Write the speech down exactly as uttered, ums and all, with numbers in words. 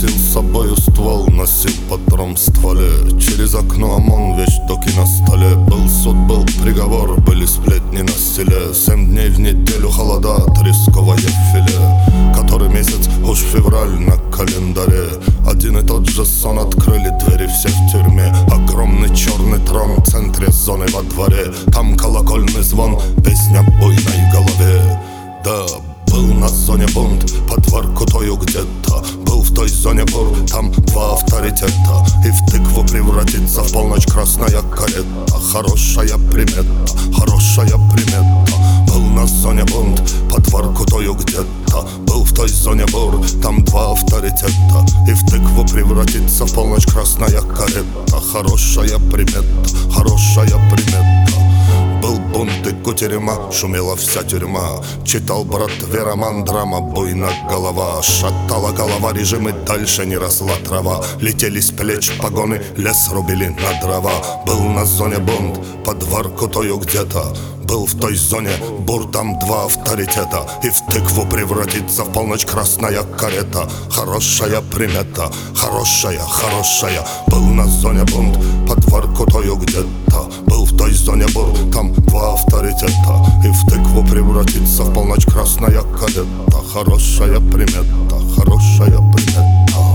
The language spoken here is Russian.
Носил с собою ствол, носил патрон в стволе. Через окно ОМОН, вещдоки на столе. Был суд, был приговор, были сплетни на селе. Семь дней в неделю холода, тресковое филе. Который месяц, уж февраль на календаре. Один и тот же сон, открыли двери все в тюрьме. Огромный черный трон в центре зоны во дворе. Там колокольный звон, песня буйной голове. Да, был на зоне бунт, под Воркутою где-то. Был в той зоне бур, там два авторитета. И в тыкву превратится в полночь красная карета. Хорошая примета, хорошая примета. Был на зоне бунт, под Воркутою где-то. Был в той зоне бур, там два авторитета. И в тыкву превратится в полночь красная карета. Хорошая примета, хорошая примета. Был бунт и кутерьма, шумела вся тюрьма. Читал братве роман, драма, буйна голова. Шатала голова режим, и дальше не росла трава. Летели с плеч погоны, лес рубили на дрова. Был на зоне бунт, под Воркутою где-то. Был в той зоне бур, там два авторитета. И в тыкву превратится в полночь красная карета. Хорошая примета, хорошая, хорошая. Был на зоне бунт, под Воркутою где-то. Был в той зоне бур, там два авторитета. И в тыкву превратится в полночь красная карета. Хорошая примета, хорошая примета.